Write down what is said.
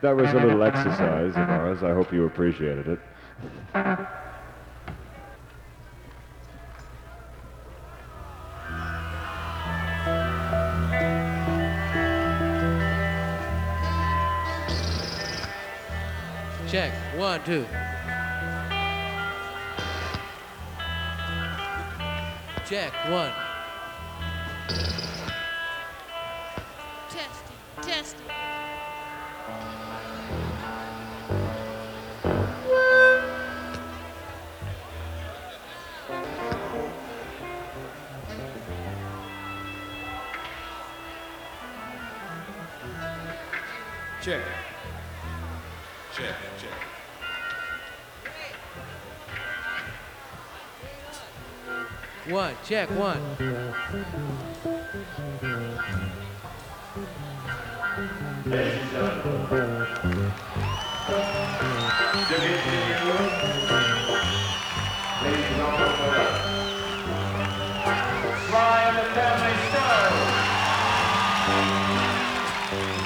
That was a little exercise of ours. I hope you appreciated it. Check. 1, 2. Check. 1. Testing, testing. Check. Check, check. One. Check. 1. Ladies and gentlemen, Jimmy, ladies and gentlemen,